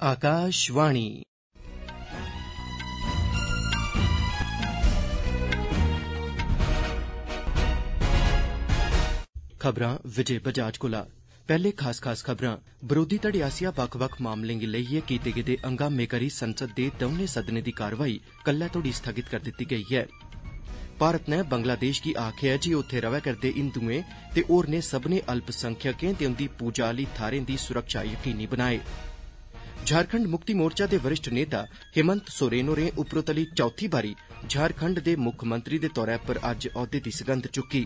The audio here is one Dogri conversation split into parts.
आकाशवाणी खबरां विजय बजाज कोला। पैहले खास खबरां। विरोधी धड़े आसेआ बक्ख-बक्ख मामलें गी लेइयै कीते गेदे हंगामे करी संसद दे दौनें सदनें दी कार्रवाई कल्लै तोड़ी स्थगित करी दित्ती गेई ऐ। भारत नै बंगलादेश गी आखेआ ऐ जे उत्थे रवै करदे हिंदुएं ते होरनें सब्भनें अल्पसंख्यकें ते उंदी पूजा आह्ली थाह्रें दी सुरक्षा यकीनी बनाए। झारखंड मुक्ति मोर्चा दे वरिष्ठ नेता हेमंत सोरेन होरें उपरोतली चौथी बारी झारखंड दे मुक्खमंत्री दे तौरा पर अज्ज औह्दे दी सगंध चुक्की।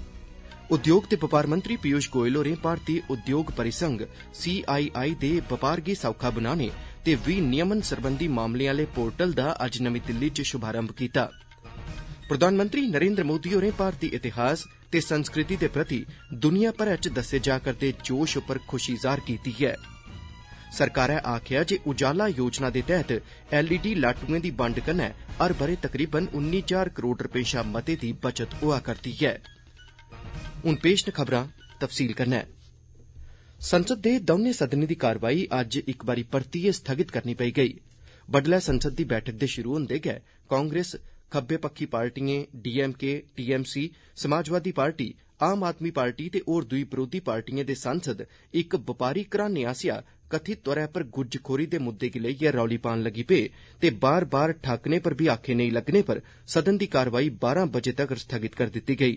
उद्योग ते बपार मंत्री पीयूष गोयल होरें भारतीय उद्योग परिसंघ CII दे बपार गी सौखा बनाने ते विनियमन सरबंधी मामलें आह्ले पोर्टल दा अज्ज नमीं दिल्ली च शुभारंभ कीता। प्रधानमंत्री नरेंद्र मोदी होरें भारतीय इतिहास ते संस्कृति दे प्रति दुनिया भरै च दस्से जा करदे जोश उप्पर खुशी जाह्र कीती ऐ। सरकारै आखेआ जे उजाला योजना दे तैह्त LED लाटुएं दी बंड कन्नै हर ब'रे तकरीबन 19,000 करोड़ रपेऽ शा मते दी बचत होआ करदी ऐ। हुन पेश न खबरां तफसील कन्नै। संसद दे दौनें सदनें दी कार्रवाई अज्ज इक बारी परतियै स्थगित करनी पेई गेई। बड्डलै संसद दी बैठक दे शुरू होंदे गै कांग्रेस, खब्बे पक्खी पार्टिएं, DMK, TMC, समाजवादी पार्टी, आम आदमी पार्टी ते होर दुई बरोधी पार्टिएं दे सांसद इक बपारी घराने आसेआ कथित तौरा पर गुज्जखोरी दे मुद्दे गी लेइयै रौली पान लगी पे ते बार-बार ठाकने पर बी आखे नेईं लग्गने पर सदन दी कार्रवाई 12 बजे तगर स्थगित करी दित्ती गेई।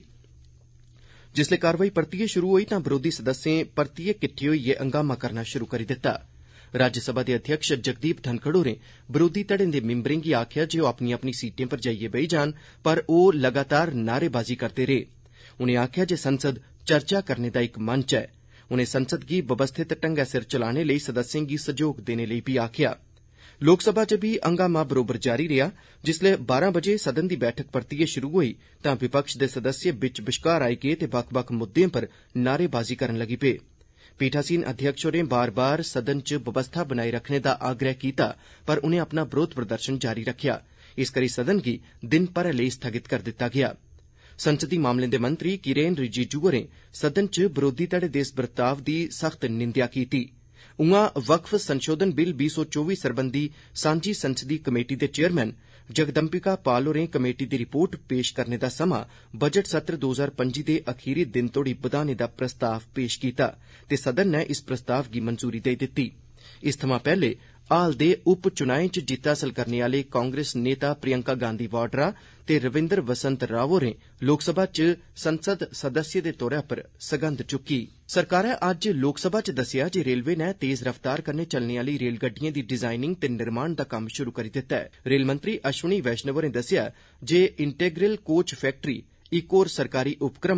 जिसलै कार्रवाई परतियै शुरू होई तां बरोधी सदस्यें परतियै किट्ठे होइयै हंगामा करना शुरू करी दित्ता। राज्यसभा दे अध्यक्ष जगदीप धनखड़ होरें बरोधी धड़ें दे मिंबरें गी आखेआ जे ओह् अपनी अपनी सीटें पर जाइयै बेही जान, पर ओह् लगातार नारेबाजी करदे रेह्। उनें आखेआ जे संसद चर्चा करने दा इक मंच ऐ। उनें संसद गी व्यवस्थित ढंगै सिर चलाने लेई सदस्यें गी सैह्योग देने लेई बी आखेआ। लोकसभा च बी हंगामा बरोबर जारी रेहा। जिसलै 12 बजे सदन दी बैठक परतियै शुरू होई तां विपक्ष दे सदस्य बिच्च बश्कार आई गे ते बक्ख-बक्ख मुद्दें पर नारेबाजी करन लगी पे। पीठासीन अध्यक्ष होरें बार-बार सदन च व्यवस्था बनाई रखने दा आग्रह कीता, पर उनें अपना बरोध प्रदर्शन जारी रखेआ। इस करी सदन गी दिन भरै लेई स्थगित करी दित्ता गेआ। संसदी मामलें दे मंत्री किरेन रिजिजू होरें सदन च बरोधी धड़े दे इस बर्ताव दी सख्त निंदेआ कीती। उआं वक्फ संशोधन बिल 2024 सरबंधी सांझी संसदी कमेटी दे चेयरमैन जगदम्बिका पाल होरें कमेटी दी रिपोर्ट पेश करने दा समां बजट सत्र 2025 दे अखीरी दिन तोड़ी बधाने दा प्रस्ताव पेश कीता ते सदन नै इस प्रस्ताव गी मंजूरी देई दित्ती। इस थमां पैह्ले हाल दे उप चुनाएं च जित्त हासल करने आह्ले कांग्रेस नेता प्रियंका गांधी वाड्रा ते रविंदर वसंत राव होरें लोकसभा च संसद सदस्य दे तौरा पर सगंध चुक्की। सरकारै अज्ज लोकसभा च दस्सेआ जे रेलवे नै तेज रफ्तार कन्नै चलने आह्ली रेलगड्डिएं दी डिजाइनिंग ते निर्माण दा कम्म शुरू करी दित्ता ऐ। रेल मंत्री अश्विनी वैष्णव होरें दस्सेआ जे इंटेग्रल कोच फैक्टरी इक होर सरकारी उपक्रम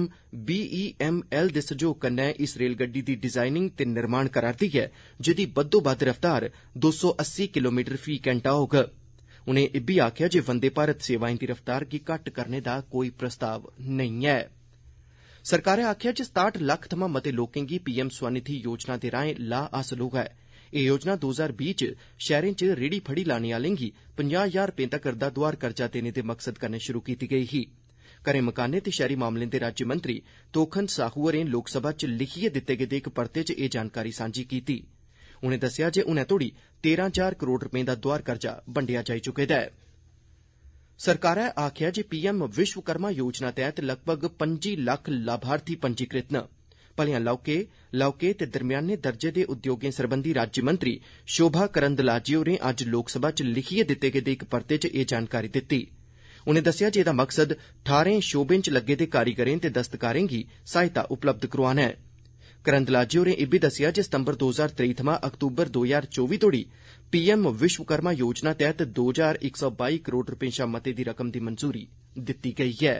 BEML दे सैह्योग कन्नै इस रेलगड्डी दी डिजाइनिंग ते निर्माण करा'रदी ऐ, जेह्दी बद्धोबद्ध रफ्तार 280 किलोमीटर फी घैंटा होग। उनें इब्बी आखेआ जे वंदे भारत सेवाएं दी रफ्तार गी घट्ट करने दा कोई प्रस्ताव नेईं ऐ। सरकारै आखेआ जे 67 लक्ख थमां मते लोकें गी PM स्वनिधि योजना दे राएं लाह् हासल होगा ऐ। एह् योजना 2020 च शैह्रें च रेहड़ी फड़ी लाने आह्लें गी 50,000 रपें तगर दा दोआर कर्जा देने दे मकसद कन्नै शुरू कीती गेई ही। घरें मकानें ते शैह्री मामलें दे राज्यमंत्री तोखन साहू होरें लोकसभा च लिखियै दित्ते गेदे इक परते च एह् जानकारी सांझी कीती। उनें दस्सेआ जे हुनै तोड़ी 13,000 करोड़ रपें दा दोआर कर्जा बंडेआ जाई चुके दा ऐ। सरकारै आखेआ जे PM विश्वकर्मा योजना तैह्त लगभग 25 लक्ख लाभार्थी पंजीकृत न। भलेआं लौह्के ते दरम्याने दर्जे दे उद्योगें सरबंधी राज्यमंत्री शोभा करंदलाजे होरें अज्ज लोकसभा च लिखियै दित्ते गेदे इक परते च एह् जानकारी दित्ती। उनें दस्सेआ जे एह्दा मकसद 18 शोबें च लग्गे दे कारीगरें ते दस्तकारें गी सहायता उपलब्ध करोआना ऐ। करंदलाजे होरें इब्बी दस्सेआ जे सितंबर 2023 थमां अक्तूबर 2024 तोड़ी PM विश्वकर्मा योजना तैह्त 2,122 करोड़ रपें शा मते दी रकम दी मंजूरी दित्ती गेई ऐ।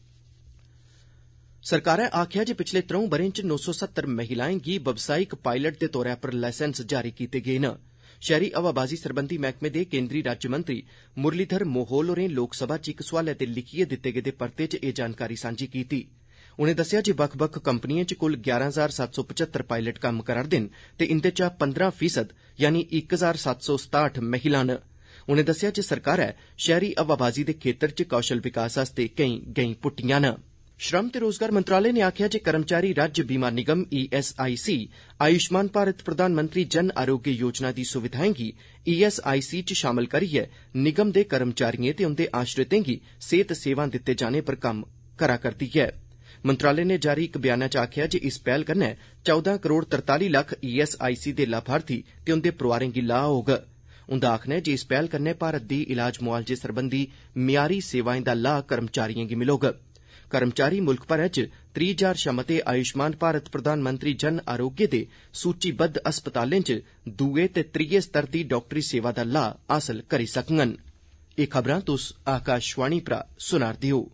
सरकारै आखेआ जे पिछले 3 ब'रें च 970 महिलाएं गी व्यावसायिक पायलट दे तौरा पर लाइसेंस जारी कीते गे न। शैह्री हवाबाजी सरबंधी मैह्कमे दे केंद्री राज्यमंत्री मुरलीधर मोहोल होरें लोकसभा च इक सोआलै ते लिखियै दित्ते गेदे परते च एह् जानकारी सांझी कीती। उनें दस्सेआ जे बक्ख-बक्ख कंपनिएं च कुल 11,775 पायलट कम्म करा'रदे न ते इंदे चा 15% यानी 1,767 महिलां न। उनें दस्सेआ जे सरकारै शैह्री हवाबाजी दे खेत्तर च कौशल विकास आस्तै केईं गैंई पुट्टियां न। श्रम ते रोजगार मंत्रालय ने आखेआ जे कर्मचारी राज्य बीमा निगम ESIC आयुष्मान भारत प्रधानमंत्री जन आरोग्य योजना दी सुविधाएं गी ESIC च शामल करियै निगम दे कर्मचारियें ते उंदे आश्रितें गी सेहत सेवां दित्ते जाने पर कम्म करा करदी ऐ। मंत्रालय ने जारी इक बयाना च आखेआ जे इस पैह्ल कन्नै 14 करोड़ 43 लक्ख ESIC दे लाभार्थी ते उंदे परोआरें गी लाह् होग। उंदा आखना ऐ जे इस पैह्ल कन्नै भारत दी इलाज मुआलजे सरबंधी म्यारी सेवाएं दा लाह् कर्मचारियें गी मिलोग। कर्मचारी मुल्ख भरै च 30,000 शा मते आयुष्मान भारत प्रधानमंत्री जन आरोग्य दे सूचीबद्ध अस्पतालें च दुए ते त्रिये स्तर दी डाक्टरी सेवा दा लाह् हासल करी सकङन। एह् खबरां तुस आकाशवाणी परा सुना'रदे ओ।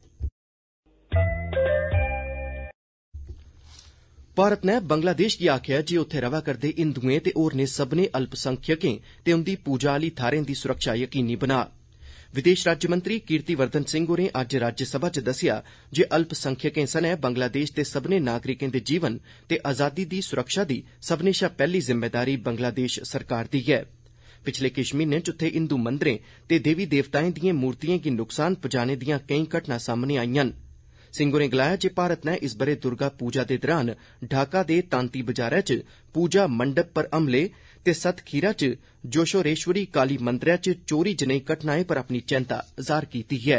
भारत नै बंगलादेश गी आखेआ जे उत्थे रवा करदे हिंदुएं ते होरनें सब्भनें अल्पसंख्यकें ते उंदी पूजा आह्ली थाह्रें दी सुरक्षा यकीनी बना। विदेश राज्यमंत्री कीर्तिवर्धन सिंह होरें अज्ज राज्यसभा च दस्सेआ जे अल्पसंख्यकें सनै बंगलादेश दे सब्भनें नागरिकें दे जीवन ते आजादी दी सुरक्षा दी सब्भनें शा पैह्ली जिम्मेदारी बंगलादेश सरकार दी ऐ। पिछले किश म्हीनें च उत्थे हिंदू मंदरें ते देवी देवताएं दिएं मूर्तिएं गी नुकसान पजाने दियां केईं घटनां सामने आईआं न। सिंह होरें गलाया जे भारत नै इस ब'रे दुर्गा पूजा दे दौरान ढाका दे तांती बजारै च पूजा मंडप पर हमले ते सतखीरा च जोशोरेश्वरी काली मंदरै च चोरी जनेही घटनाएं पर अपनी चैंता जाह्र कीती ऐ।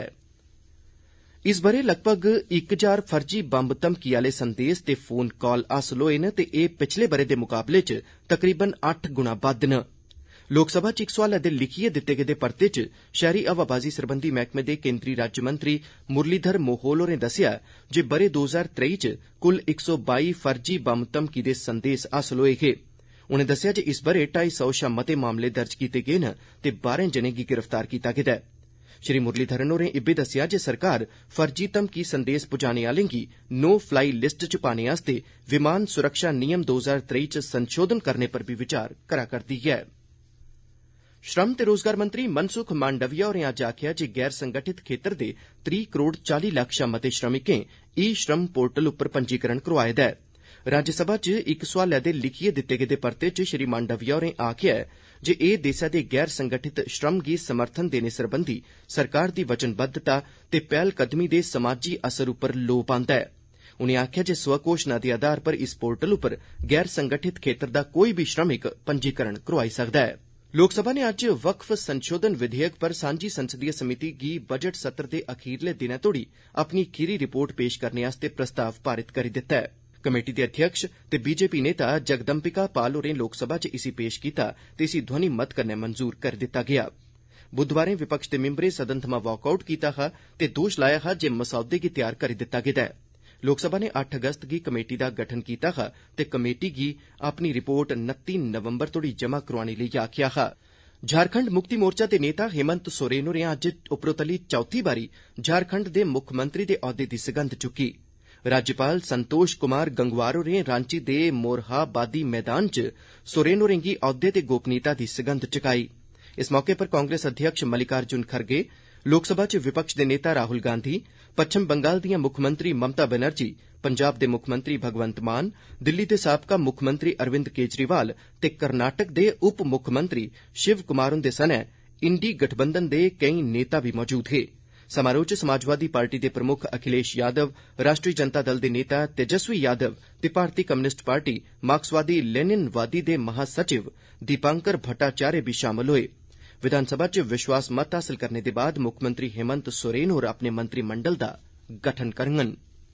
इस ब'रे लगभग 1000 फर्जी बम्ब धमकी आले संदेस ते फोन कॉल हासल होए न ते एह् पिछले ब'रे दे मुकाबले च तकरीबन 8 गुणा बद्ध न। लोकसभा च इक सोआलै दे लिखियै दित्ते गेदे परते च शैहरी हवाबाजी सरबंधी मैह्कमे दे केंद्री राज्यमंत्री मुरलीधर मोहोल होरें दस्सेआ जे ब'रे 2023 च कुल 122 फर्जी बम्ब धमकी दे संदेस हासल होए हे। उनें दस्सेआ जे इस ब'रे 250 शा मते मामले दर्ज कीते गे न ते 12 जनें गी गिरफ्तार कीता गेदा ऐ। श्री मुरलीधरन होरें इब्बी दस्सेआ जे सरकार फर्जी धमकी संदेस पुजाने आलें गी नो फ्लाई लिस्ट च पाने आस्तै विमान सुरक्षा नियम 2023 च संशोधन करने पर बी विचार करा करदी ऐ। श्रम ते रोजगार मंत्री मनसुख मांडविया होरें अज्ज आखेआ जे गैर संगठित खेतर दे 30 करोड़ 40 लक्ख शा मते श्रमिकें ई-श्रम पोर्टल उप्पर पंजीकरण करोआए दा ऐ। राज्यसभा च इक सोआलै दे लिखियै दित्ते गेदे परते च श्री मांडविया होरें आखेआ जे एह् देसै दे गैर संगठित श्रम गी समर्थन देने सरबंधी सरकार दी वचनबद्धता ते पैह्लकदमी दे समाजी असर उप्पर लोऽ पांदा ऐ। उनें आखेआ जे स्वघोशणा दे आधार पर इस पोर्टल उप्पर गैर संगठित खेतर दा कोई बी श्रमिक पंजीकरण करोआई सकदा ऐ। लोकसभा ने अज्ज वक्फ संशोधन विधेयक पर सांझी संसदीय समिति गी बजट सत्र दे अखीरले दिनै तोड़ी अपनी खीरी रिपोर्ट पेश करने आस्तै प्रस्ताव पारित करी दित्ता ऐ। कमेटी दे अध्यक्ष ते बीजेपी नेता जगदम्बिका पाल होरें लोकसभा च इसी पेश कीता ते इसी ध्वनि मत कन्नै मंजूर करी दित्ता गेआ। बुधवारें विपक्ष दे मिंबरें सदन थमां वॉकआउट कीता हा ते दोश लाया हा जे मसौदे गी तैयार करी दित्ता गेदा ऐ। लोकसभा ने 8 अगस्त गी कमेटी दा गठन कीता हा ते कमेटी गी अपनी रिपोर्ट 29 नवंबर तोड़ी जमा करोआने लेई आखेआ हा। झारखंड मुक्ति मोर्चा दे नेता हेमंत सोरेन होरें अज्ज उपरोतली चौथी बारी झारखंड दे मुक्खमंत्री दे औह्दे दी सगंध चुक्की। राज्यपाल संतोष कुमार गंगवार होरें रांची दे मोरहाबादी मैदान च सोरेन होरें गी औह्दे ते गोपनीयता दी सगंध चुकाई। इस मौके पर कांग्रेस अध्यक्ष मल्लिकार्जुन खड़गे, लोकसभा च विपक्ष दे नेता राहुल गांधी, पच्छम बंगाल दियां मुक्खमंत्री ममता बनर्जी, पंजाब दे मुक्खमंत्री भगवंत मान, दिल्ली दे साबका मुक्खमंत्री अरविंद केजरीवाल ते कर्नाटक दे उप मुक्खमंत्री शिव कुमार हुंदे सनै इंडी गठबंधन दे केई नेता बी मौजूद हे। समारोह च समाजवादी पार्टी दे प्रमुख अखिलेश यादव, राष्ट्री जनता दल दे नेता तेजस्वी यादव ते भारती कम्युनिस्ट पार्टी मार्क्सवादी लेनिनवादी दे महासचिव दीपांकर भट्टाचार्य भी शामल होए। विधानसभा च विश्वास मत हासल करने दे बाद मुक्खमंत्री हेमंत सोरेन होर अपने मंत्रिमंडल दा गठन करङन।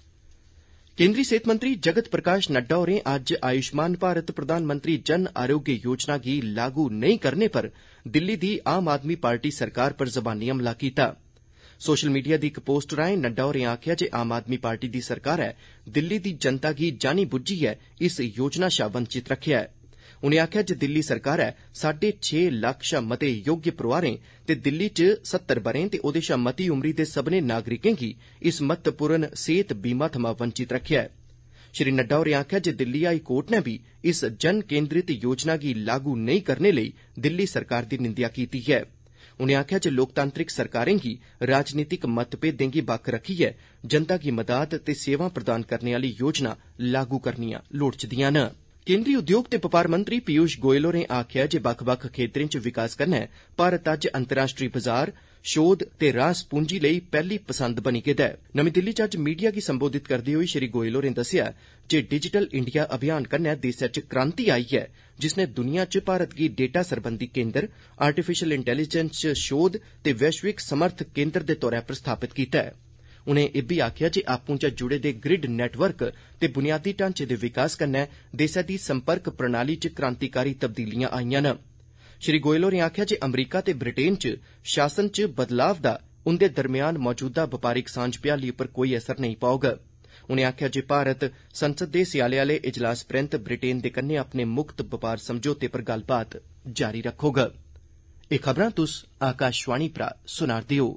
केंद्री सेहत मंत्री जगत प्रकाश नड्डा होरें अज्ज आयुष्मान भारत प्रधानमंत्री जन आरोग्य योजना गी लागू नेईं करने पर दिल्ली दी आम आदमी पार्टी सरकार पर जबानी हमला कीता। सोशल मीडिया दी इक पोस्ट राएं नड्डा होरें आखेआ जे आम आदमी पार्टी दी सरकारै दिल्ली दी जनता गी जानी बुज्झियै इस योजना शा वंचित रक्खेआ ऐ। उनें आखेआ जे दिल्ली सरकारै 6.5 लक्ख शा मते योग्य परोआरें ते दिल्ली च 70 ब'रें ते ओह्दे शा मती उमरी दे सब्भनें नागरिकें गी इस महत्वपूर्ण सेहत बीमा थमां वंचित रक्खेआ ऐ। श्री नड्डा होरें आखेआ जे दिल्ली हाई कोर्ट नै बी इस जन केंद्रित योजना गी लागू नेईं करने लेई दिल्ली सरकार दी निंदेआ कीती ऐ। उनें आखेआ जे लोकतांत्रिक सरकारें गी राजनीतिक मतभेदें गी बक्ख रक्खियै जनता गी मदाद ते सेवां प्रदान करने आह्ली योजना लागू करनियां लोड़चदियां न। केंद्री उद्योग ते बपार मंत्री पीयूष गोयल होरें आखेआ जे बक्ख-बक्ख खेत्तरें च विकास कन्नै भारत अज्ज अंतर्राष्ट्री बजार शोध ते रास पूंजी लेई पैहली पसंद बनी गेदा ऐ। नमीं दिल्ली च अज्ज मीडिया गी संबोधित करदे होई श्री गोयल होरें दस्सेआ जे डिजिटल इंडिया अभियान कन्नै देसै च क्रांति आई ऐ जिसनै दुनिया च भारत गी डेटा सरबंधी केंद्र, आर्टिफिशियल इंटेलीजेंस च शोध ते वैश्विक समर्थ केंद्र दे तौरा पर स्थापित कीता ऐ। उनें इब्बी आखेआ जे आपूं च जुड़े दे ग्रिड नेटवर्क ते बुनियादी ढांचे दे विकास कन्नै देसै दी संपर्क प्रणाली च क्रांतिकारी तब्दीलियां आईआं न। श्री गोयल होरें आखेआ जे अमरीका ते ब्रिटेन च शासन च बदलाव दा उंदे दरम्यान मौजूदा बपारिक सांझ भ्याली उप्पर कोई असर नेईं पौग। उनें आखेआ जे भारत संसद दे स्याले आले इजलास परैंत ब्रिटेन दे कन्नै अपने मुक्त बपार समझौते पर गल्लबात जारी रक्खोग। एह खबरां तुस आकाशवाणी परा सुना'रदे ओ।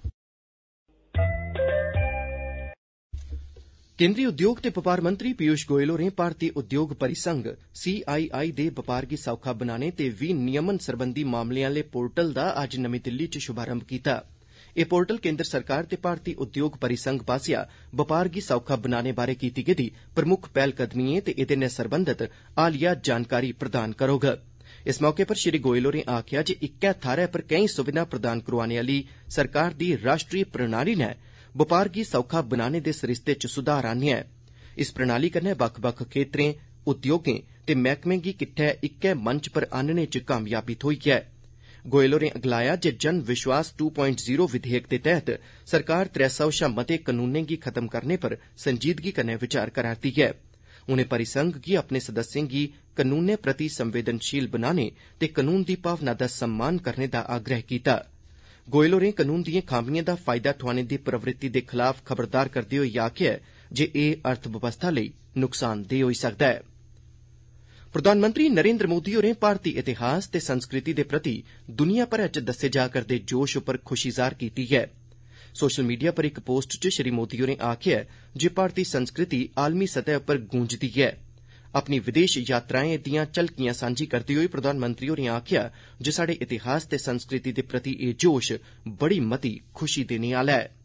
केंद्री उद्योग ते बपार मंत्री पीयूष गोयल होरें भारतीय उद्योग परिसंघ CII दे बपार गी सौखा बनाने ते विनियमन सरबंधी मामलें आले पोर्टल दा अज्ज नमीं दिल्ली च शुभारंभ कीता। एह पोर्टल केंद्र सरकार ते भारतीय उद्योग परिसंघ पास्सेआ बपार गी सौखा बनाने बारै कीती गेदी प्रमुख पैह्लकदमिएं ते एह्दे नै सरबंधत हालिया जानकारी प्रदान करोग। इस मौके पर श्री गोयल होरें आखेआ जे इक्कै थाह्रै पर केई सुविधां प्रदान करोआने आली सरकार दी राष्ट्री प्रणाली नै बपार गी सौखा बनाने दे सरिस्ते च सुधार आन्नेआ ऐ। इस प्रणाली कन्नै बक्ख-बक्ख खेत्तरें, उद्योगें ते मैह्कमें गी किट्ठे इक्कै मंच पर आह्नने च कामयाबी थ्होई ऐ। गोयल होरें गलाया जे जन विश्वास 2.0 विधेयक दे तैह्त सरकार 300 शा मते कनूनें गी खत्म करने पर संजीदगी कन्नै विचार करा'रदी ऐ। उनें परिसंघ गी अपने सदस्यें गी कनूनें प्रति संवेदनशील बनाने ते कनून दी भावना दा सम्मान करने दा आग्रह कीता। गोयल होरें कनून दिएं खामिएं दा फायदा ठोआने दी प्रवृत्ति दे खलाफ खबरदार करदे होई आखेआ जे एह् अर्थबवस्था लेई नुकसानदेह होई सकदा ऐ। प्रधानमंत्री नरेंद्र मोदी होरें भारतीय इतिहास ते संस्कृति दे प्रति दुनिया भरै च दस्से जा करदे जोश उप्पर खुशी जाह्र कीती ऐ। सोशल मीडिया पर इक पोस्ट च श्री मोदी होरें आखेआ जे भारतीय संस्कृति आलमी सतह उप्पर गूंजदी ऐ। अपनी विदेश यात्राएं दियां झलकियां सांझी करदे होई प्रधानमंत्री होरें आखेआ जे साढ़े इतिहास ते संस्कृति दे प्रति एह् जोश बड़ी मती खुशी देने आह्ला ऐ।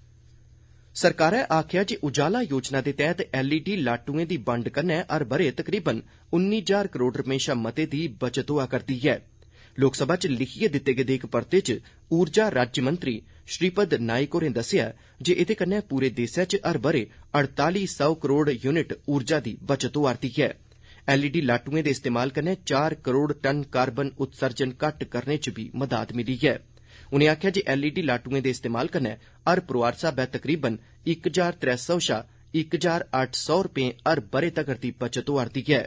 सरकारै आखेआ जे उजाला योजना दे तैह्त LED लाटुएं दी बंड कन्नै हर ब'रे तकरीबन 19,000 करोड़ रपें शा मते दी बचत होआ करदी ऐ। लोकसभा च लिखियै दित्ते गेदे इक परते च ऊर्जा राज्यमंत्री श्रीपद नाइक होरें दस्सेआ जे एह्दे कन्नै पूरे देसै च हर ब'रे 4800 करोड़ यूनिट ऊर्जा दी बचत होआ'रदी ऐ। LED लाटुएं दे इस्तेमाल कन्नै 4 करोड़ टन कार्बन उत्सर्जन घट्ट करने च बी मदाद मिली ऐ। उनें आखेआ जे LED लाटुएं दे इस्तेमाल कन्नै हर परोआर स्हाबै तकरीबन 1300 शा 1800 रपें हर ब'रे तगर दी बचत होआ'रदी ऐ।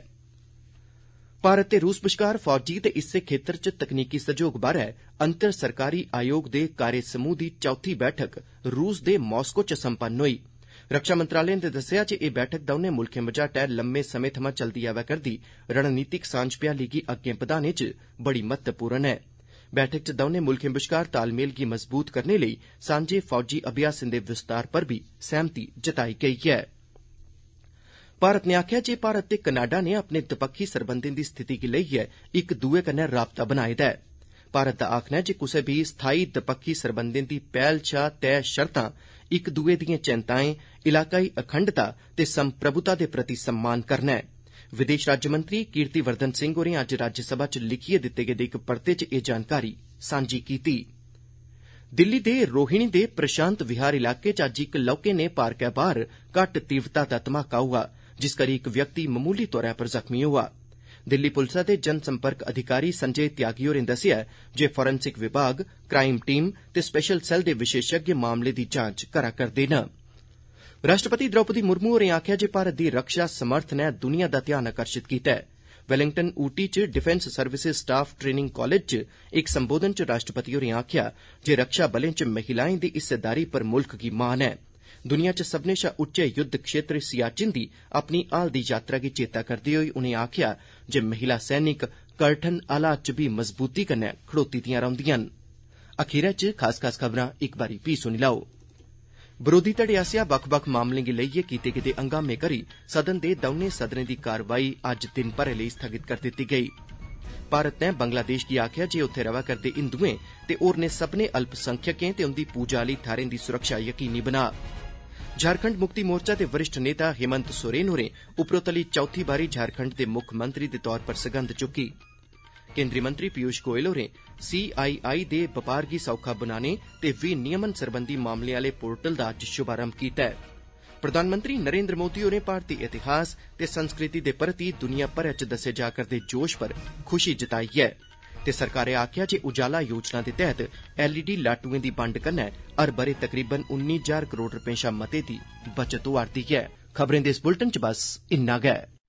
भारत ते रूस बश्कार फौजी ते इस्सै खेत्तर च तकनीकी सैह्योग बारै अंतर सरकारी आयोग दे कार्य समूह दी चौथी बैठक रूस दे मास्को च संपन्न होई। रक्षा मंत्रालय ने दस्सेआ जे एह् बैठक दौनें मुल्खें मझाटै लम्मे समें थमां चलदी आवै करदी रणनीतिक सांझ भ्याली गी अग्गें बधाने च बड़ी महत्वपूर्ण ऐ। बैठक च दौनें मुल्खें बश्कार तालमेल गी मजबूत करने लेई सांझे फौजी अभ्यासें दे विस्तार पर बी सैह्मति जताई गेई ऐ। भारत ने आखेआ जे भारत ते कनाडा ने अपने दपक्खी सरबंधें दी स्थिति गी लेइयै इक दुए कन्नै राबता बनाए दा ऐ। भारत दा आखना ऐ जे कुसै बी स्थाई दपक्खी सरबंधें दी पैह्ल शा तय शर्तां इक दुए दिएं चैंताएं, इलाकाई अखंडता ते संप्रभुता दे प्रति सम्मान करना ऐ। विदेश राज्यमंत्री कीर्तिवर्धन सिंह होरें अज्ज राज्यसभा च लिखियै दित्ते गेदे इक परते च एह् जानकारी सांझी कीती। दिल्ली दे रोहिणी दे प्रशांत विहार इलाके च अज्ज इक लौह्के नेह् पार्कै बाह्र घट्ट तीव्रता दा धमाका होआ जिस करी इक व्यक्ति मामूली तौरा पर जख्मी होआ। दिल्ली पुलसा दे जनसंपर्क अधिकारी संजय त्यागी होरें दस्सेआ जे फोरेंसिक विभाग, क्राइम टीम ते स्पेशल सेल दे विशेषज्ञ मामले दी जांच करा करदे न। राष्ट्रपति द्रौपदी मुर्मू होरें आखेआ जे भारत दी रक्षा समर्थ नै दुनिया दा ध्यान आकर्षित कीता ऐ। वेलिंगटन ऊटी च Defence Services Staff Training College च इक संबोधन च राष्ट्रपति होरें आखेआ जे रक्षा बलें च महिलाएं दी हिस्सेदारी पर मुल्ख गी मान ऐ। दुनिया च सब्भनें शा उच्चे युद्ध क्षेत्र सियाचिन दी अपनी हाल दी यात्रा गी चेता करदे होई उनें आखेआ जे महिला सैनिक कठन हालात च बी मजबूती कन्नै खड़ोती दिआं रौंह्दियां न। अखीरै च खास खबरां इक बारी फ्ही सुनी लैओ। बरोधी धड़े आसेआ बक्ख-बक्ख मामलें गी लेइयै कीते गेदे हंगामे करी सदन दे दौनें सदनें दी कार्रवाई अज्ज दिन भरै लेई स्थगित करी दित्ती गेई। भारत नै बंगलादेश गी आखेआ जे उत्थे रवै करदे हिंदुएं ते होरनें सब्भनें अल्पसंख्यकें ते उंदी पूजा आह्ली थाह्रें दी सुरक्षा यकीनी बना। झारखंड मुक्ति मोर्चा दे वरिष्ठ नेता हेमंत सोरेन होरें उपरोतली चौथी बारी झारखंड दे मुक्खमंत्री दे तौर पर सगंध चुक्की। केंद्रीय मंत्री पीयूष गोयल होरें CII दे बपार गी सौखा बनाने ते विनियमन सरबंधी मामलें आले पोर्टल दा अज्ज शुभारंभ कीता ऐ। प्रधानमंत्री नरेंद्र मोदी होरें भारती इतिहास ते संस्कृति दे प्रति दुनिया भरै च दस्से जा करदे जोश पर खुशी जताई ऐ ते सरकारै आखेआ जे उजाला योजना दे तैहत LED लाटुएं दी बंड कन्नै हर ब'रे तकरीबन 19,000 करोड़ रपें शा मते दी बचत होआ'रदी ऐ। खबरें दे इस बुलेटिन च बस इन्ना गै।